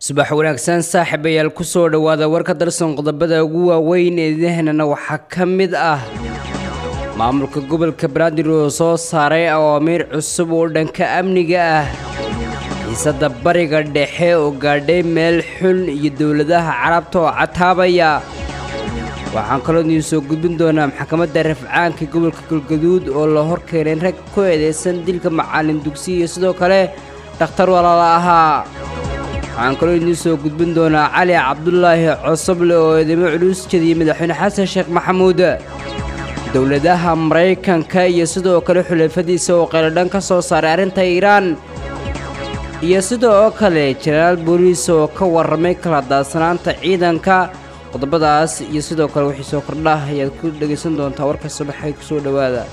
subax wanaagsan saaxiibayaal ku soo dhawaada warka darsan qodobada ugu waaweyn ee deegaanana waxaa ka mid ah maamulka gobolka Banaadir oo soo saaray awaamiir cusub oo dhanka amniga ah xiisada bariga dhexe oo gaadhay meel xun iyo dowladaha carabta oo cataabaya waxaan kaloo idin soo gudbin doonaa maxkamadda rafcaanka gobolka Galgaduud oo la horkeenay rag ku eedeysan dilka macallin dugsi iyo sidoo kale dhakhtar walaalo ahaa waxaan kaloo idin soo gudbin doonaa Cali Cabdullaahi Cosoble oo eedeymo culus jeediyay madaxweyne Xasan Sheekh Maxamuud dowladaha Mareykanka iyo sidoo kale xulafadiisa oo qeeladhan ka soo saaray arrinta Iiraan iyo sidoo kale Generaal Booliis oo ka warramay kala daadsanaanta ciidanka qodobadaas iyo sidoo kale wixii soo kordha ayaad ku dhageysan doontaa warka subaxay ku soo dhawaada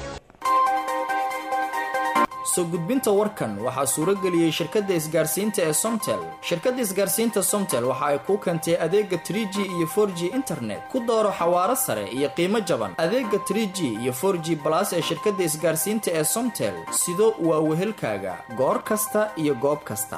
soo gudbinta warkan waxaa suuro geliyay shirkadda isgaarsiinta ee Somtel. Shirkadda isgaarsiinta Somtel waxa ay ku keentay adeega 3G iyo 4G internet ku dooro xawaare sare iyo qiimo jaban. Adeega 3G iyo 4G Plus ee shirkadda isgaarsiinta ee Somtel sido waa wehelkaaga goor kasta iyo goob kasta.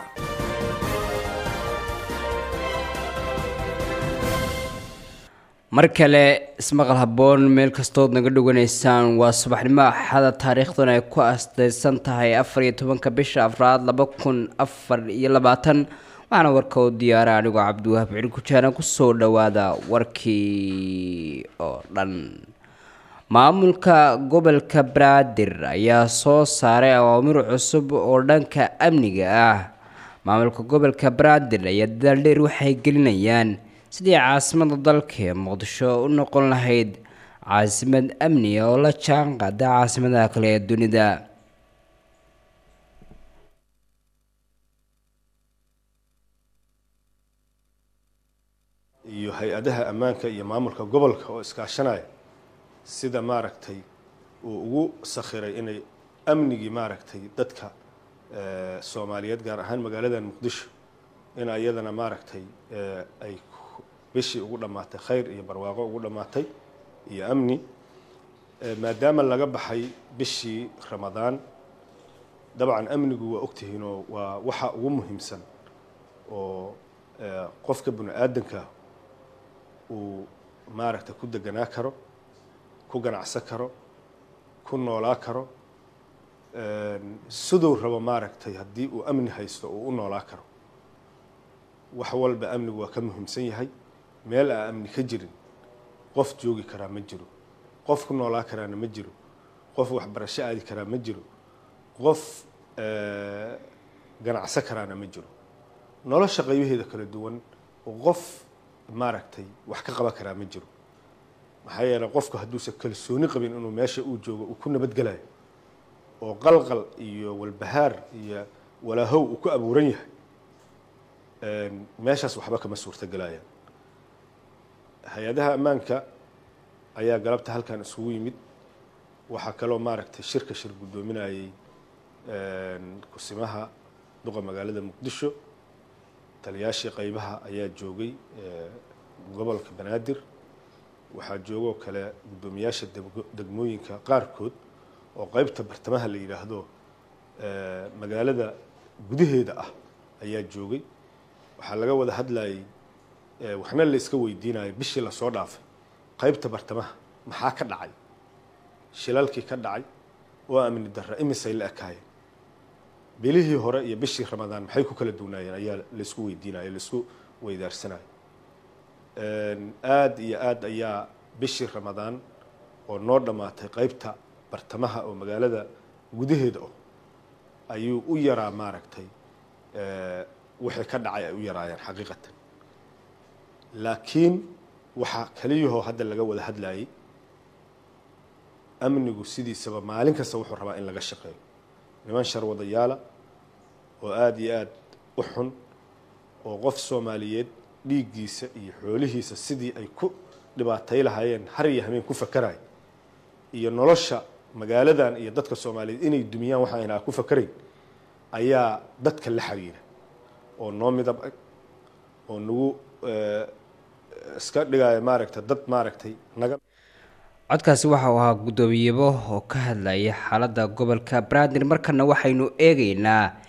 mar kale ismaqal haboon meel kastood naga dhaganaysaan waa subaxnimo axada taariikhduna ay ku aastaysan tahay 14 bisha afraad 2024 waxaana warka u diyaaray anigu Cabdiwahaab Cili Kujaana ku soo dhawaada warkii oo dhan maamulka gobolka Banaadir ayaa soo saaray awaamiir cusub oo dhanka amniga ah maamulka gobolka Banaadir ayaa dadaal dheer waxay gelinayaan sidii caasimada dalka Muqdisho u noqon lahayd caasimad amni oo la jaan qaada caasimadaha kale ee dunida iyo hay-adaha ammaanka iyo maamulka gobolka oo iskaashanaya sida maaragtay uu ugu sakhiray inay amnigi maaragtay dadka Soomaaliyeed gaar ahaan magaalada Muqdisho in ayadana maaragtay ay bishii ugu dhamaatay khayr iyo barwaaqo ugu dhamaatay iyo amni maadaama laga baxay bishii Ramadaan dabcan amnigu waa ogtihiin oo waa waxa ugu muhiimsan oo qofka bini'aadanka uu maaragtay ku deganaa karo ku ganacsan karo ku noolaa karo sidoo rabo maaragtay haddii uu amni haysto uu u noolaa karo wax walba amnigu waa ka muhiimsan yahay meel aan amni ka jirin qof joogi karaa ma jiro qof ku noolaa karaana ma jiro qof waxbarasho aadi karaa ma jiro qof ganacsan karaana ma jiro nolosha qaybaheeda kala duwan oo qof maaragtay wax ka qaban karaa ma jiro maxaa yeelay qofku hadduusan kalsooni qabin inuu meesha uu joogo uu ku nabadgelayo oo qalqal iyo walbahaar iyo walaahow uu ku abuuran yahay meeshaas waxba kama suurtagelayaan hay-adaha ammaanka ayaa galabta halkan isugu yimid waxaa kaloo maaragtay shir gudoominayay kusimaha duqa magaalada Muqdisho taliyaashii qaybaha ayaa joogay gobolka Banaadir waxaa joogo kale gudoomiyaasha degmooyinka qaarkood oo qaybta bartamaha la yiraahdo magaalada gudaheeda ah ayaa joogay waxaa laga wada hadlayay waxna la iska weydiinayo bishii la soo dhaafay qaybta bartamaha maxaa ka dhacay shilalkii ka dhacay oo amni darro imisay la akaayeen bilihii hore iyo bishii Ramadaan maxay ku kala duwanaayeen ayaa la isku weydiinayo la isku weydaarsanaayo aad iyo aad ayaa bishii Ramadaan oo noo dhamaatay qaybta bartamaha oo magaalada gudaheeda ayuu u yaraa maaragtay wixii ka dhacay ay u yaraayeen xaqiiqatan laakiin waxa kaliyaho hadda laga wada hadlayay amnigu sidiisaba maalin kasta wuxuu rabaa in laga shaqeeyo niman sharwadayaala oo aad iyo aad u xun oo qof Soomaaliyeed dhiiggiisa iyo xoolihiisa sidii ay ku dhibaatay lahaayeen har iyo habeen ku fakaraya iyo nolosha magaaladan iyo dadka Soomaaliyeed inay dumiyaan waxa ay ku fakareen ayaa dadka la xiriira oo noo midab oo nagu iska dhigay maaragtay dad maaragtay naga codkaasi waxa uu ahaa gudoomiyebo oo ka hadlaya xaaladda gobolka Banaadir markana waxaynu eegaynaa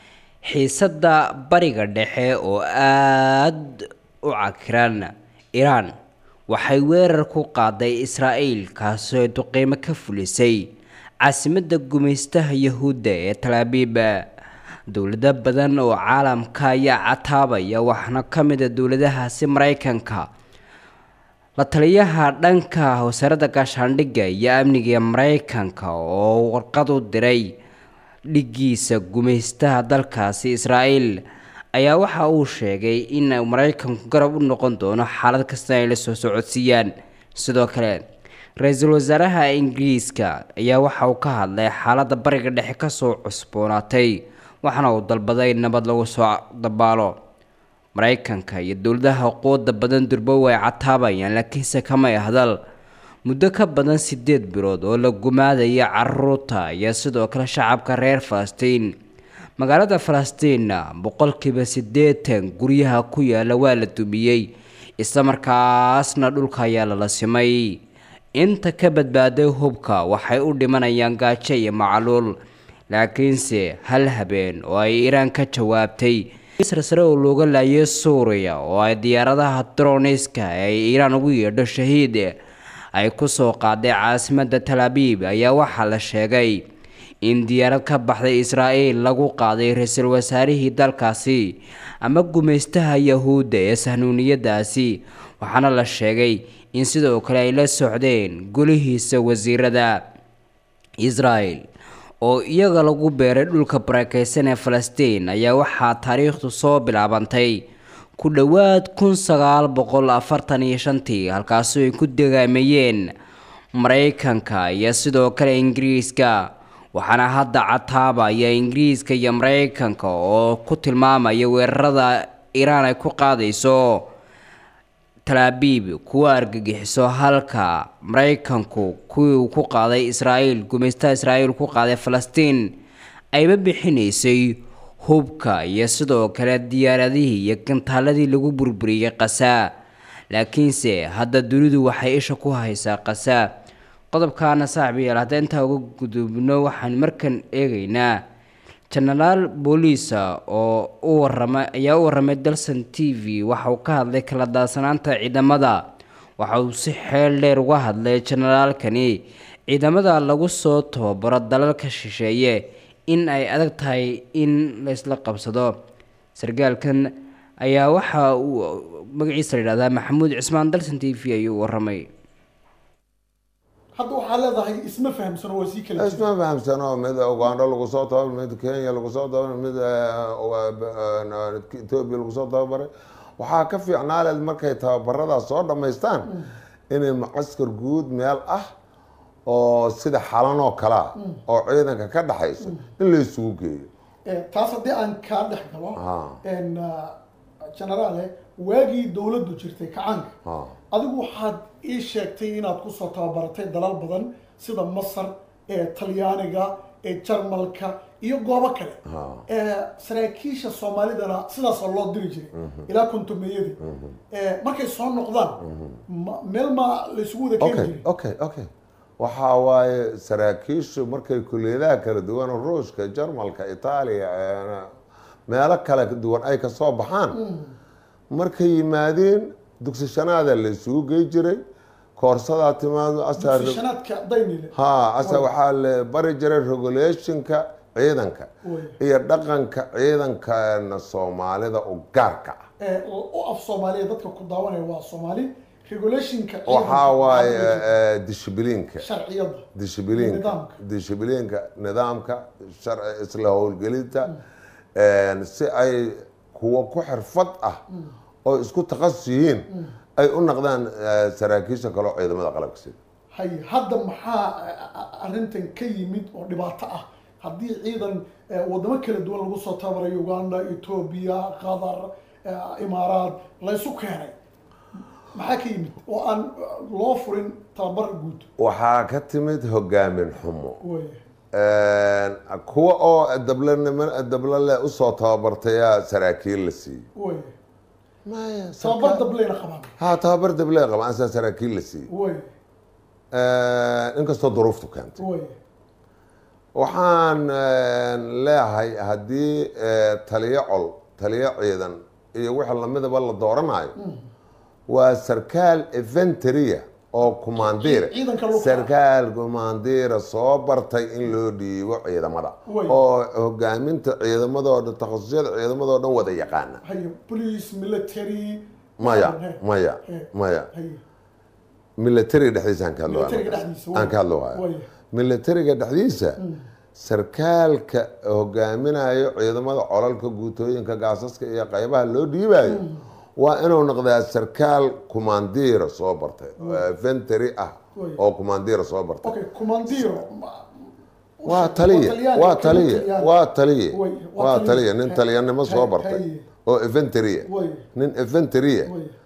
xiisadda bariga dhexe oo aad u cakiran. Iiraan waxay weerar ku qaaday Israa'iil kaasoo ay duqeymo ka fulisay caasimadda gumaystaha Yahuudda ee Tel Aviv. dowlado badan oo caalamka ayaa cataabaya waxaana ka mid ah dowladahaasi Mareykanka. la taliyaha dhanka wasaaradda gaashaandhigga iyo amniga ee Mareykanka oo warqad u diray dhigiisa gumaystaha dalkaasi Israa'iil ayaa waxa uu sheegay in Mareykanku garab u noqon doono xaalad kasta ay la soo socodsiiyaan. sidoo kale ra'iisul wasaaraha Ingiriiska ayaa waxa uu ka hadlay xaaladda bariga dhexe ka soo cusboonaatay waxaana uu dalbaday in nabad lagu soo dabaalo. Mareykanka iyo dowladaha quwadda badan durba way cataabayaan laakiinse kamay hadal muddo ka badan 8 bilood oo la gumaadaya carruurta iyo sidoo kale shacabka reer Falastiin. magaalada Falastiin boqolkiiba 80 guryaha ku yaala waa la dumiyay isla markaasna dhulka ayaa la simay. inta ka badbaaday hubka waxay u dhimanayaan gaajo iyo macluul. laakiinse hal habeen oo ay Iiraan ka jawaabtay sare oo looga laayay Suuriya oo ay diyaaradaha droniska ay Iiraan ugu yeedho shahiid ay ku soo qaaday caasimadda Tel Aviv ayaa waxaa la sheegay in diyaarad ka baxday Israa'iil lagu qaaday ra'iisul wasaarihii dalkaasi ama gumaystaha Yahuudda ee sahnuuniyadaasi waxaana la sheegay in sidoo kale ay la socdeen golihiisa wasiirada. Israa'iil oo iyaga lagu beeray dhulka barakeysan ee Falastiin ayaa waxaa taariikhdu soo bilaabantay ku dhawaad 1945 halkaasoo ay ku dagaamayeen Mareykanka iyo sidoo kale Ingiriiska. waxaana hadda cataabaya Ingiriiska iyo Mareykanka oo ku tilmaamaya weerarada Iiraan ay ku qaadayso Tel Aviv kuwa argagixiso halka Mareykanku kuwii ku qaaday Israa'iil gumaystaha Israa'iil ku qaaday Falastiin ayba bixinaysay hubka iyo sidoo kale diyaaradihii iyo gantaaladii lagu burburiyay Gaza. laakiinse hadda dunidu waxay isha ku haysaa Gaza. qodobkaana saaxiibayaal hadda inta uga gudubno waxaan markan eegaynaa Generaal Booliisa oo u waramay Dalsan TV waxa uu ka hadlay kala daadsanaanta ciidamada. waxa uu si xeel dheer uga hadlay generaalkani ciidamada lagu soo tababaro dalalka shisheeye in ay adag tahay in la isla qabsado. sargaalkan ayaa waxa uu magaciisa yiraahdaa Maxamuud Cismaan. Dalsan TV ayuu waramay. hadda waxaa leedahay isma fahamsano waa sii kala isma fahamsano mid Uganda lagu soo tababaray mid Kenya lagu soo tababaray mid Ethiopia lagu soo tababaray. waxaa ka fiicnaa markay tababarada soo dhameystaan inay macaskar guud meel ah oo sida xalan oo kala oo ciidanka ka dhaxayso in la isugu geeyo. taas haddii aan ka dhex galo generaale waagii dowladdu jirtay kacaanka adigu waxaad ii sheegtay inaad ku soo tababaratay dalal badan sida Masar Talyaaniga Jarmalka iyo goobo kale. saraakiisha Soomaalidana sidaas loo diri jiray ilaa kuntumeeyadii. markay soo noqdaan meel ma la isugu wada keeni jiray. okay waxaa waaye saraakiishu markay kuleedaha kala duwan Ruushka Jarmalka Itaaliya meelo kala duwan ay ka soo baxaan markay yimaadeen dugsi shanaada la isugu geey jiray koorsada timaado asar dugsi shanaadka daynile asa waxaa la bari jiray regulationka ciidanka iyo dhaqanka ciidanka Soomaalida oo gaarka oo af Soomaaliya dadka ku daawanaya waa Soomaali regulationka waxaa waaye disciplineka sharciyada disciplineka nidaamka sharci isla howlgelinta si ay kuwa ku xirfad ah oo isku takhasus yihiin ay u noqdaan saraakiisha kale oo ciidamada qalabka sida. hay hadda maxaa arrintan ka yimid oo dhibaato ah haddii ciidan wadamo kala duwan lagu soo tababarayo Uganda Ethiopia Qatar Imaaraad la isu keenay maxaa ka yimid oo aan loo furin tababar guud. waxaa ka timid hogaamin xumo kuwa oo dablale u soo tababartay saraakiil la siiyay. tababar dableena qabaan. tababar dableena qabaan saraakiil la siiyay. inkastoo duruuftu keentay waxaan leeyahay haddii taliyo col taliyo ciidan iyo wixii lamidaba la dooranayo waa sarkaal infanteriya oo kumaandiira sarkaal kumaandiira soo bartay in loo dhiibo ciidamada oo hogaaminta ciidamadoo dhan takhasusada ciidamadoo dhan wada yaqaana maya military dhexdiisa aan ka hadloohaya militariga dhexdiisa sarkaalka hogaaminayo ciidamada colalka guutooyinka gaasaska iyo qaybaha loo dhiibayo waa inuu noqdaa sarkaal kumaandiira soo bartay infantry ah oo kumaandiira soo bartay waa taliye nin taliyanimo soo bartay oo infantry nin infantry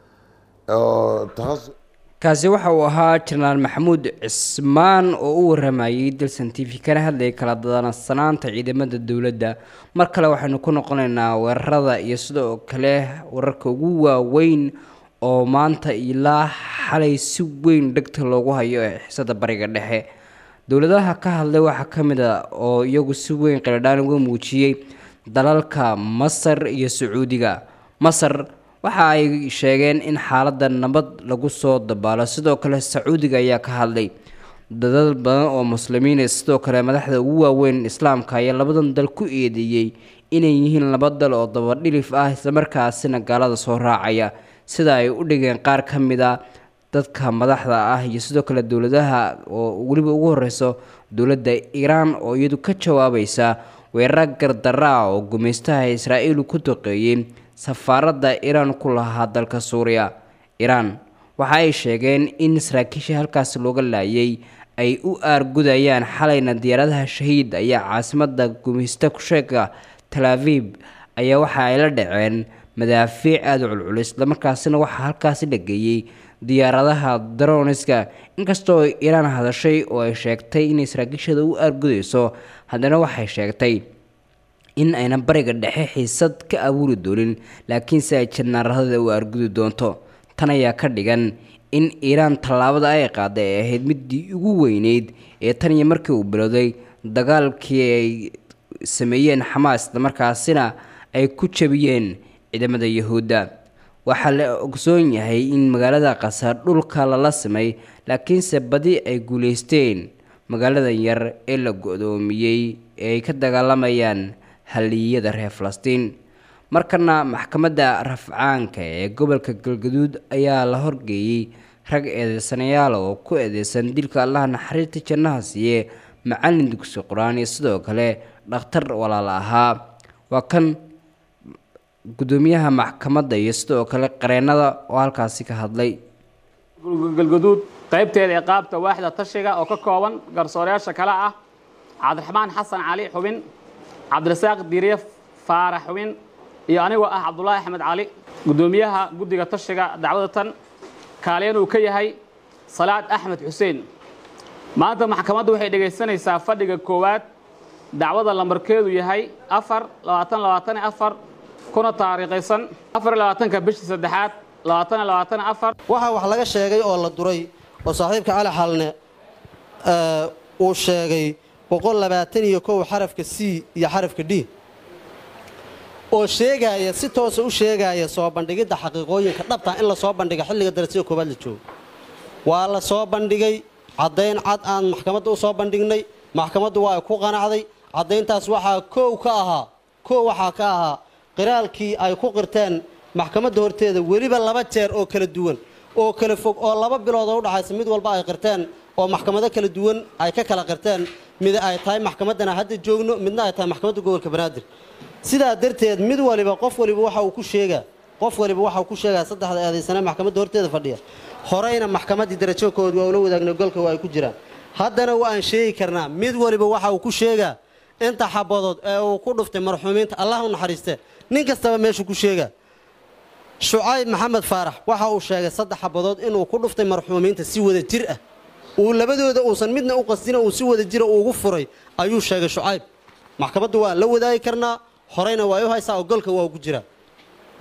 oo kaasi waxa uu ahaa jenaraal maxamuud cismaan oo u waramayay dalsan t v kana hadlayay kala dadaanansanaanta ciidamada dowladda mar kale waxaynu ku noqonaynaa weerarada iyo sidoo kale wararka ugu waaweyn oo maanta ilaa xalay si weyn dhegta loogu hayo ee xiisada bariga dhexe dowladaha ka hadlay waxaa ka mid a oo iyagu si weyn qiladhaan uga muujiyey dalalka masar iyo sacuudiga masar waxa ay sheegeen in xaaladda nabad lagu soo dabaalo sidoo kale sacuudiga ayaa ka hadlay dadal badan oo muslimiin sidoo kale madaxda ugu waaweyn islaamka ayaa labadan dal ku eedeeyey inay yihiin laba dal oo dabadhilif ah islamarkaasina gaalada soo raacaya sida ay u dhigeen qaar ka mid a dadka madaxda ah iyo sidoo kale dowladaha oo weliba ugu horeyso dowladda iiraan oo iyadu ka jawaabaysa weerar gardarra oo gumaystaha israa'iil ku duqeeyey safaaradda iiraan ku lahaa dalka suuriya iiraan waxa ay sheegeen in saraakiisha halkaasi looga laayay ay u aargudayaan xalayna diyaaradaha shahiid ayaa caasimada gumaysta kusheega Tel Aviv ayaa waxa ay la dhaceen madaafiic aad u culculus islamarkaasina waxaa halkaasi dhageeyay diyaaradaha droniska inkastoo iiraan hadashay oo ay sheegtay in saraakiishada u aargudayso haddana waxay sheegtay in ayna bariga dhexe xiisad ka abuuri doonin laakiinse ay janaarada u aargudi doonto tan ayaa ka dhigan in iiraan tallaabada ay qaaday ay ahayd midii ugu weyneyd ee tan iyo markii uu bilowday dagaalkii ay sameeyeen xamaas islamarkaasina ay ku jabiyeen ciidamada yahuudda waxaa la ogsoon yahay in magaalada qasar dhulka lala samay laakiinse badi ay guuleysteen magaalada yar ee la go'doomiyey ee ay ka dagaalamayaan haliyada reer Falastiin markana maxkamadda rafcaanka ee gobolka Galgaduud ayaa la horgeeyay rag eedeysanayaal oo ku eedeysan dilka Allah naxariista jannaha siiye macallin dugsi quraan iyo sidoo kale dhakhtar walaal ahaa waa kan gudoomiyaha maxkamadda iyo sidoo kale qareenada oo halkaasi ka hadlay Galgaduud qaybteeda ee qaabta waaxda tashiga oo ka kooban garsooreyaasha kala ah Cabdiraxmaan Xasan Cali xubin Cabdirasaaq Diiriye Faarax xubin iyo aniga ah Cabdullaahi Axmed Cali gudoomiyaha guddiga tashiga dacwada tan kaalin uu ka yahay Salaad Axmed Xuseen maanta maxkamaddu waxay dhageysanaysaa fadhiga koowaad dacwada lambarkeedu yahay 4/2024 kuna taariikhaysan 24 bishii saddexaad 2024 waxa wax laga sheegay oo la duray oo saaxiibka Cali Xalne uu sheegay 121 xarafka C iyo xarafka D oo sheegaya si toos u sheegaya soo bandhigida xaqiiqooyinka dhabta in la soo bandhigo xilliga darasiga koobaad la joogo waa la soo bandhigay cadeyn cad aan maxkamadda u soo bandhignay maxkamaddu waa ku qanacday cadeyntaas waxa waxa ka ahaa qiraalkii ay ku qirteen maxkamadda horteeda weliba 2 jeer oo kala duwan oo kala fog oo 2 bilood oo u dhaxaysa mid walba ay qirteen oo maxkamado kala duwan ay ka kala qirteen mid ay tahay maxkamadana hadda joogno midna ay tahay maxkamadda gobolka Banaadir sidaa darteed mid waliba qof waliba waxa uu ku sheegaa saddexda eedeysana maxkamadda horteeda fadhiya horeyna maxkamadii darajo kood waa ula wadaagnay golka waa ay ku jiraan haddana waan sheegi karnaa mid waliba waxa uu ku sheegaa inta xabadood ee uu ku dhuftay marxuumiinta Allah u naxariiste nin kastaba meeshu ku sheegaa Shucayb Maxamed Faarax waxa uu sheegay 3 xabadood inuu ku dhuftay marxuumiinta si wada jir ah uu labadooda uusan midna u qasdina uu si wada jir ugu furay ayuu sheegay Shucayb maxkamaddu waa la wadaagi karnaa horeyna waa u haysaa golka waa ugu jira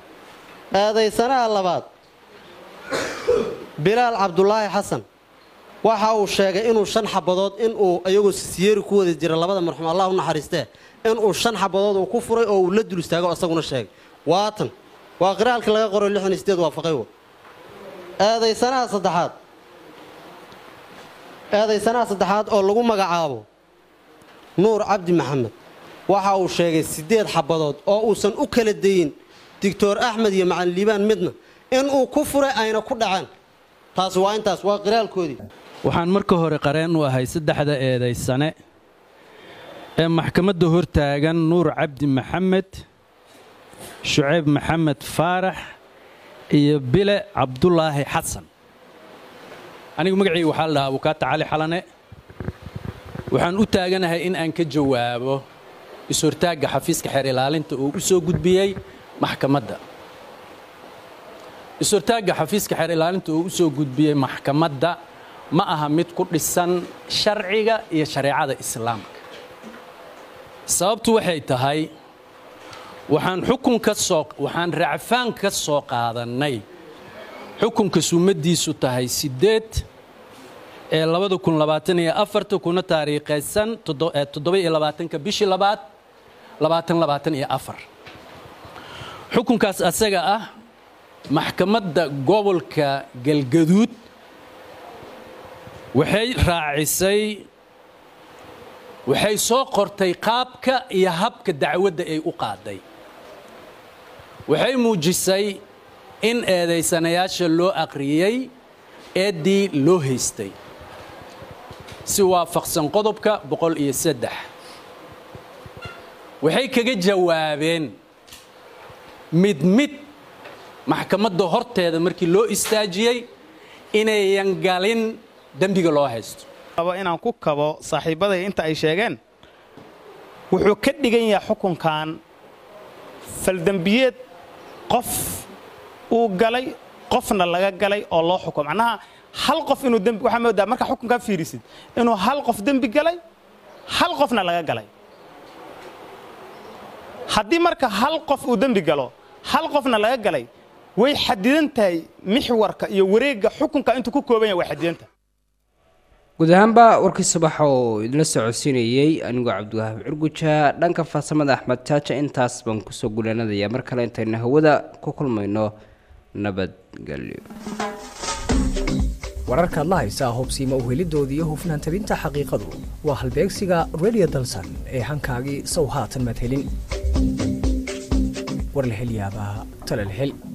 eedeysanaha labaad Bilaal Cabdullaahi Xasan waxa uu sheegay inuu 5 xabadood inuu ayagoo siyeeri ku wada jira labada marxuum Allah u naxariistee inuu 5 xabadood uu ku furay oo uu la dul istaago asaguna sheegay waatan waa qiraalka laga qoray 68 waafaqay eedaysanaha saddexaad oo lagu magacaabo nuur cabdi maxamed waxa uu sheegay 8 xabadood oo uusan u kala dayin Dr. Axmed iyo Macalin Liibaan midna inuu ku furay ayna ku dhacaan taas waa intaas waa qiraalkoodii waxaan marka hore qareen u ahay saddexda eedaysane ee maxkamadda hortaagan nuur cabdi maxamed shucayb maxamed faarax iyo bile cabdulaahi xasan anigu magacayga waxaa la dhahaa abukaata cali xalane waxaan u taaganahay in aan ka jawaabo is-hortaagga xafiiska xeer ilaalinta uu u soo gudbiyey maxkamadda is-hortaagga xafiiska xeer ilaalinta uu u soo gudbiyey maxkamadda ma aha mid ku dhisan sharciga iyo shareecada islaamka sababtu waxay tahay waxaan racfaan ka soo qaadanay xukunka suumadiisu tahay 8 ee 2024 kuna taariikhaysan 27 bishii 2 2024 xukunkaas asaga ah maxkamadda gobolka galgaduud waxay soo qortay qaabka iyo habka dacwadda ay u qaaday waxay muujisay in eedaysanayaasha loo aqriyay eedii loo haystay si waafaqsan qodobka 103 waxay kaga jawaabeen mid maxkamadda horteeda markii loo istaajiyay inayan galin dambiga loo haysto inaan ku kabo saaxiibaday inta ay sheegeen wuxuu ka dhigan yahay xukunkan faldambiyeed qof uu galay qofna laga galay oo loo xukum macnaha hal qof inuu dambi waxa moodaa marka xukunka fiirisid inuu hal qof dambi galay hal qofna laga galay haddii marka hal qof uu dambi galo hal qofna laga galay way xadidan tahay mixwarka iyo wareegga xukunka intuu ku kooban yahay way xadidan tahay guud ahaanba warkii subax oo idinla socodsiinayay anigoo cabdiwahaab curguja dhanka farsamada axmed jaaja intaas baan kusoo gulanadaya mar kale intayna hawada ku kulmayno nabadgelyo wararkaad la haysaa hubsiima uhelidoodii iyo hufnaan tabinta xaqiiqadu waa halbeegsiga radio dalsan ee hankaagii sow haatan madhelin war la hel yaabaa tala la hel